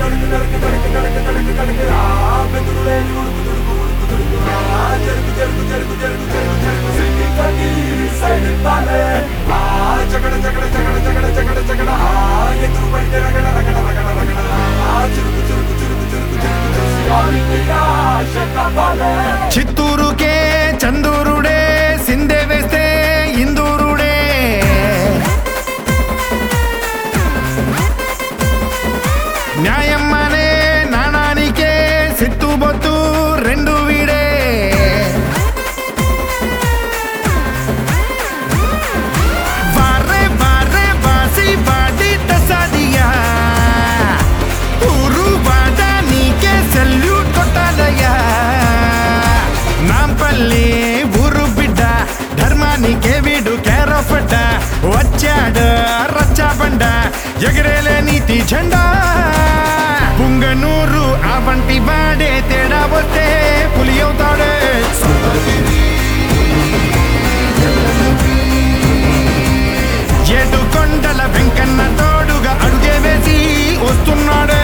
చిత్తూరుకే చందూరుడే సిందే వేస్తే ఇందూరుడే న్యాయమ్మనే నాణానికే సిత్తుబొత్తు రెండు వీడే వారే వారే వాసి వాడి తసాదియా ఊరు వాడ నీకే సెల్యూట్ కొట్టాలయ్యా నాంపల్లి ఊరు బిడ్డ ధర్మానికే వీడు కేరఫడ్డ వచ్చాడు రచ్చాబండ ఎగరేలే నీతి జెండా పుంగనూరు ఆ వంటి వాడే తేడా వస్తే పులి అవుతాడే ఏడు కొండల వెంకన్న తోడుగా అడుగే వేసి వస్తున్నాడే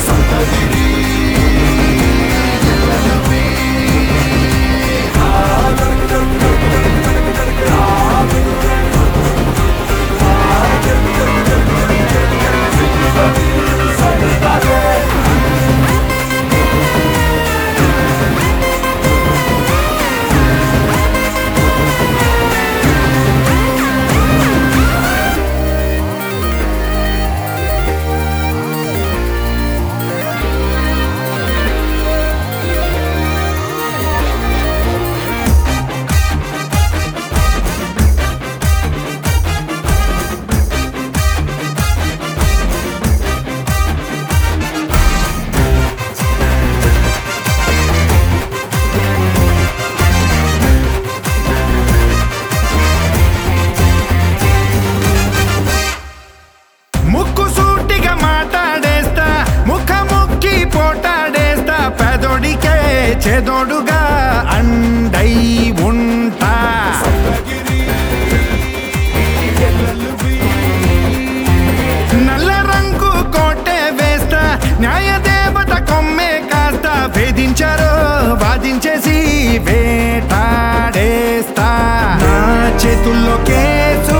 ముక్కుసూటిగా మాట్లాడేస్తా ముఖముక్కి పోటాడేస్తా పేదోడికే చేదోడుగా అండై ఉంటా నల్ల రంగు కోటే వేస్తా న్యాయదేవత కొమ్మే కాస్తా వేధించారో వాదించేసి వేటాడేస్తా నా చేతుల్లో కేసు